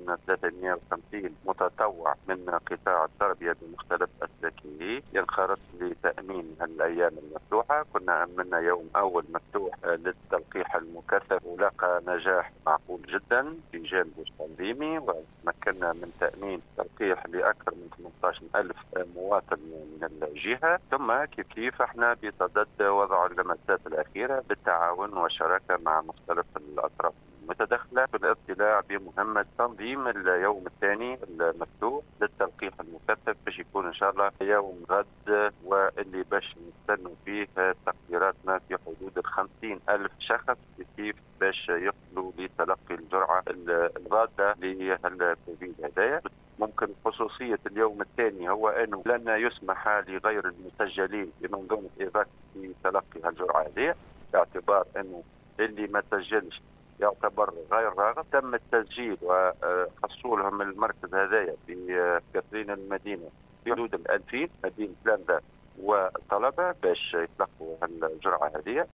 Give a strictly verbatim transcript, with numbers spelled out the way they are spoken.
أن ثلاثمئة وخمسين متطوع من قطاع التربية بمختلف أسلاكه ينخرط لتأمين الأيام المفتوحة. كنا أمنا يوم أول مفتوح للتلقيح المكثف ولقى نجاح معقول جدا في جانبه التنظيمي، وتمكنا من تأمين تلقيح لأكثر من ثمانية عشر ألف مواطن من الجهة. ثم كيف كيف احنا بصدد وضع اللمسات الأخيرة بالتعاون والشراكة مع مختلف الأطراف المتدخلة في الاطلاع بمهمة تنظيم اليوم الثاني المفتوح للتلقيح المكثف باش يكون إن شاء الله يوم غد، واللي باش نستنوا فيه تقديراتنا في حدود الخمسين ألف شخص كيف باش يقبلوا لتلقي الجرعة الضادة للكوفيد هدايا. ممكن خصوصية اليوم الثاني هو أنه لن يسمح لغير المسجلين بمنظومة إيفاكس في تلقي الجرعة هذه، باعتبار أنه اللي ما سجلش يعتبر غير راغب. تم التسجيل وحصولهم المركز هذايا في كاترين المدينة في حدود الألفين مدينة لاندا وطلبة باش يتلقوا الجرعة هذه.